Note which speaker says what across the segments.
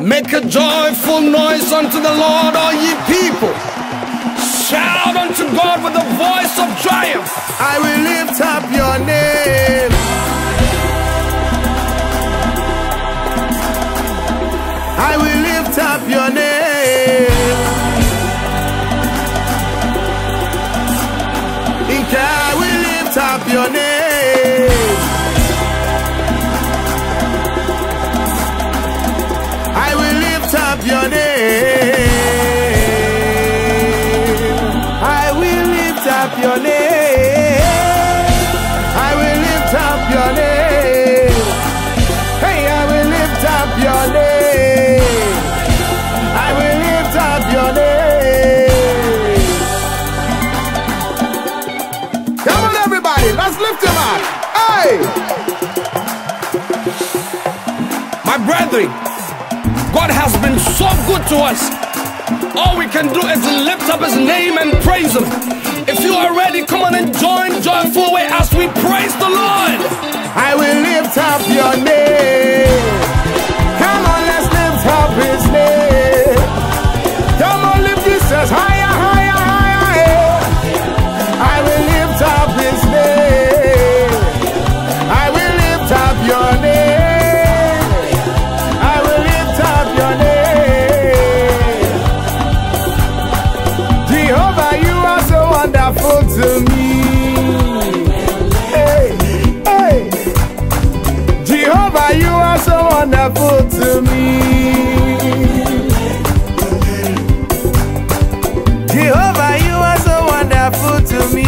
Speaker 1: Make a joyful noise unto the Lord, all ye people. Shout unto God with a voice of triumph.
Speaker 2: I will lift up your name. I will lift up your name. Inca, I will lift up your name. I will lift up your name. I will lift up your name. I will lift up your name. Hey, I will lift up your name. I will lift up your name. Come on, everybody, let's lift him up. Hey,
Speaker 1: My brethren, God has been so good to us. All we can do is lift up his name and praise him. If you are ready, come on and join Joyful Way as we praise the Lord.
Speaker 2: I will lift up your name. Come on, let's lift up his name. Come on, lift Jesus higher, higher, higher. I will lift up his name. I will lift up your name. I will lift up your name. Jehovah, you are so wonderful to me. Hey, hey. Jehovah, you are so wonderful to me. Jehovah, you are so wonderful to me.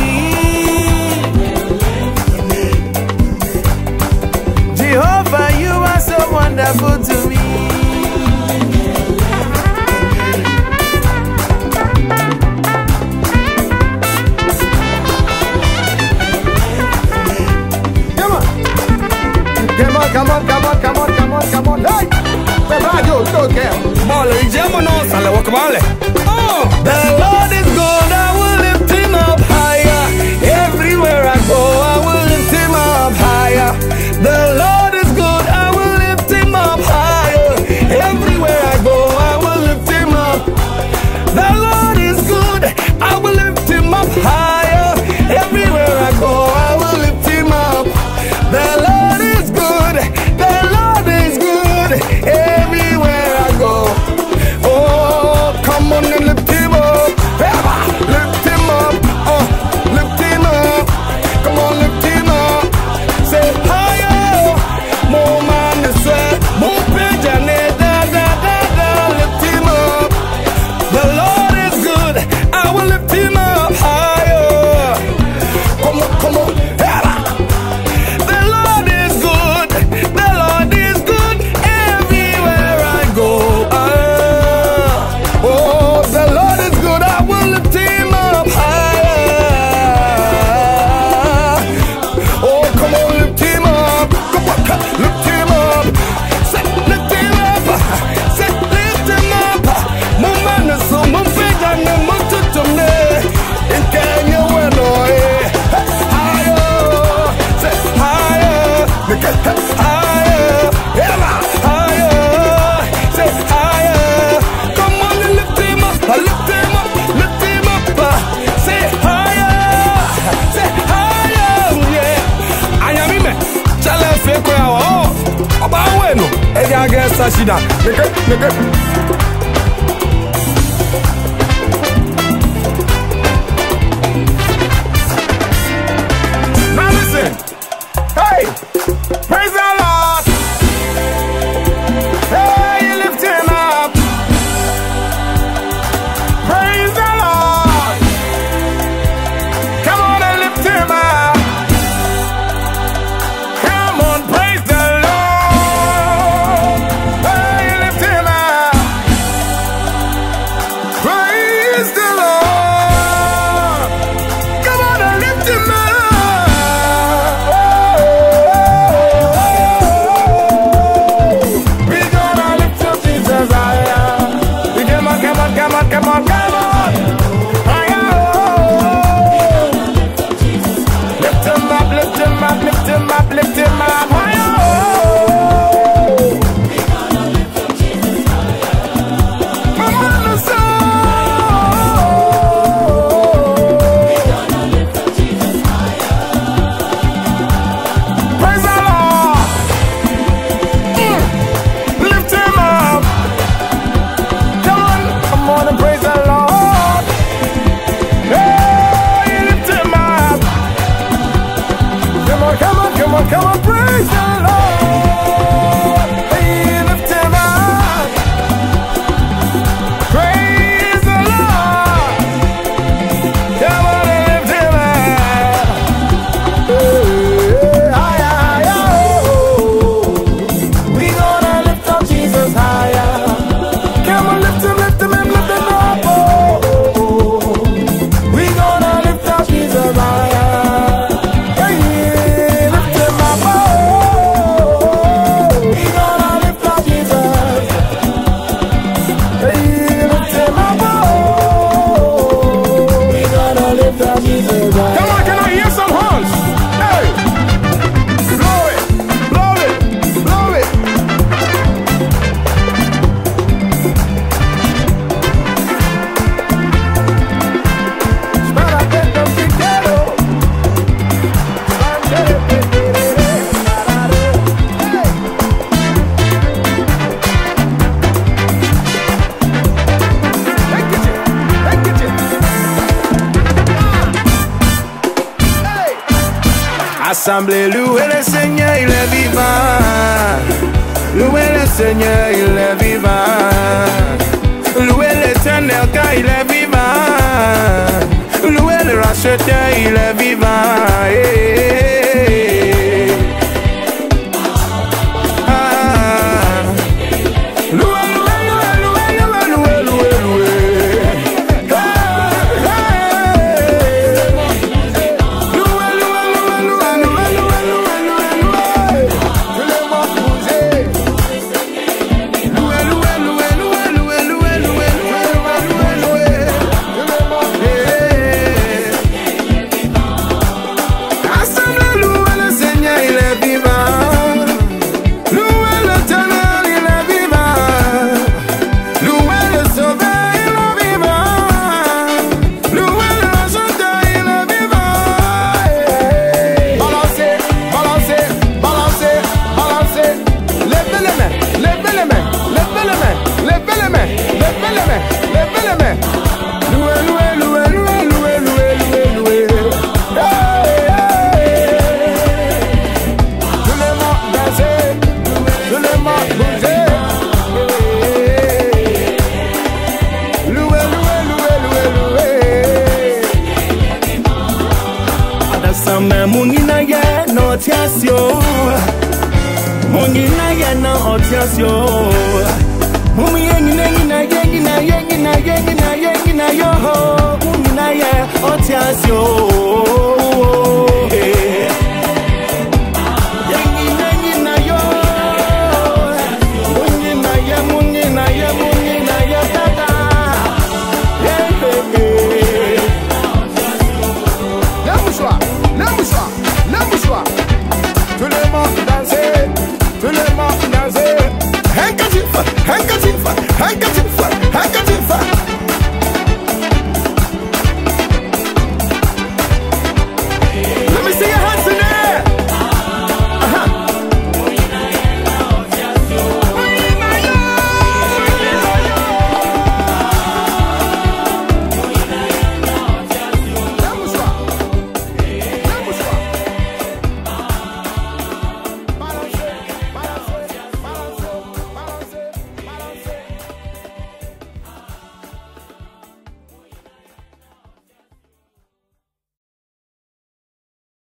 Speaker 2: Jehovah, you are so wonderful to me. Come on, come on, come on, come on, come on, come on. Hey, you go, girl.
Speaker 1: The Lord is good, I will lift him up higher. Everywhere I go, I will lift him up higher. The Lord is good, I will lift him up higher. Everywhere I go, I will lift him up. The Lord is good, I will lift him up higher. Everywhere I go, I will lift him up. The Lord is good, the Lord is good. Everywhere I go, oh, come on and lift him up. Lift him up, lift him up. Come on, lift him up. Say higher, more man is sweat, more page and da da da da. Lift him up. The Lord is good, I will lift him up higher. Come on, come on. The Lord is good, the Lord is good. Everywhere I go, oh, the Lord is good, I will lift him up higher. Oh, come on, lift him up. Come on, lift him up. Say, lift him up. Say, lift him up. Mumana so mumfeja na mututumne. In Kenya weno higher. Say higher. Higher. Higher. Say higher. Come on and lift him up. Lift him up. Lift him up. Say higher. Say higher. Yeah. Anyamime. Chale feko ya o. Oba weno. Eja gesa shida. Neke. Now listen. Hey, praise the Lord. Hey, you lift him up. Praise the Lord. Come on and lift him up. Come on, praise the Lord. Hey, you lift him up. Praise the Lord. Come on and lift him up. We gonna lift up Jesus higher. We come on, come on, come on, come on, come on. Higher. Lift him up, lift him up, lift him up, lift him up. Higher. Assemblée, louez le Seigneur, il est vivant. Louez le Seigneur, il est vivant. Louez l'Éternel car il est vivant. Louez le racheteur, il est vivant. Mungina ya no tiasio, mungina ya no tiasio, mungina yo, mungina ya otiasio.